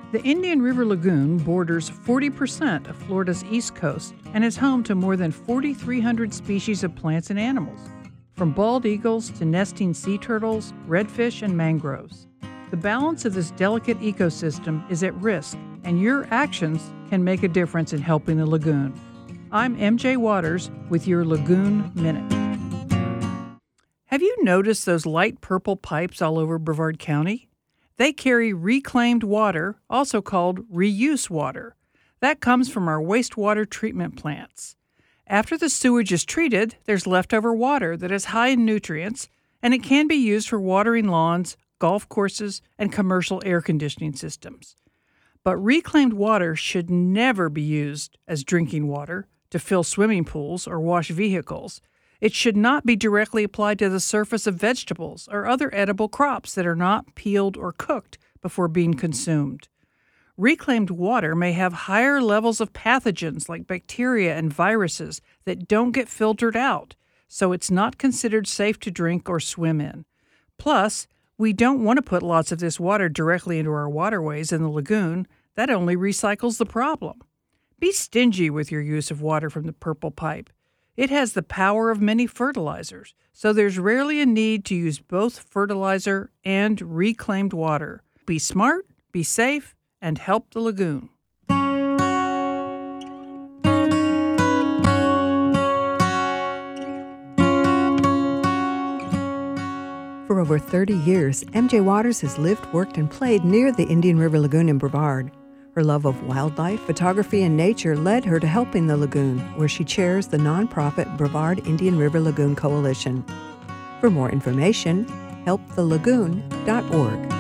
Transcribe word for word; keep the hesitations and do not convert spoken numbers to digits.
The Indian River Lagoon borders forty percent of Florida's east coast and is home to more than four thousand three hundred species of plants and animals, from bald eagles to nesting sea turtles, redfish, and mangroves. The balance of this delicate ecosystem is at risk, and your actions can make a difference in helping the lagoon. I'm M J Waters with your Lagoon Minute. Have you noticed those light purple pipes all over Brevard County? They carry reclaimed water, also called reuse water. That comes from our wastewater treatment plants. After the sewage is treated, there's leftover water that is high in nutrients, and it can be used for watering lawns, golf courses, and commercial air conditioning systems. But reclaimed water should never be used as drinking water, to fill swimming pools or wash vehicles. It should not be directly applied to the surface of vegetables or other edible crops that are not peeled or cooked before being consumed. Reclaimed water may have higher levels of pathogens like bacteria and viruses that don't get filtered out, so it's not considered safe to drink or swim in. Plus, we don't want to put lots of this water directly into our waterways in the lagoon. That only recycles the problem. Be stingy with your use of water from the purple pipe. It has the power of many fertilizers, so there's rarely a need to use both fertilizer and reclaimed water. Be smart, be safe, and help the lagoon. For over thirty years, M J Waters has lived, worked, and played near the Indian River Lagoon in Brevard. Her love of wildlife, photography, and nature led her to helping the lagoon, where she chairs the nonprofit Brevard Indian River Lagoon Coalition. For more information, help the lagoon dot org.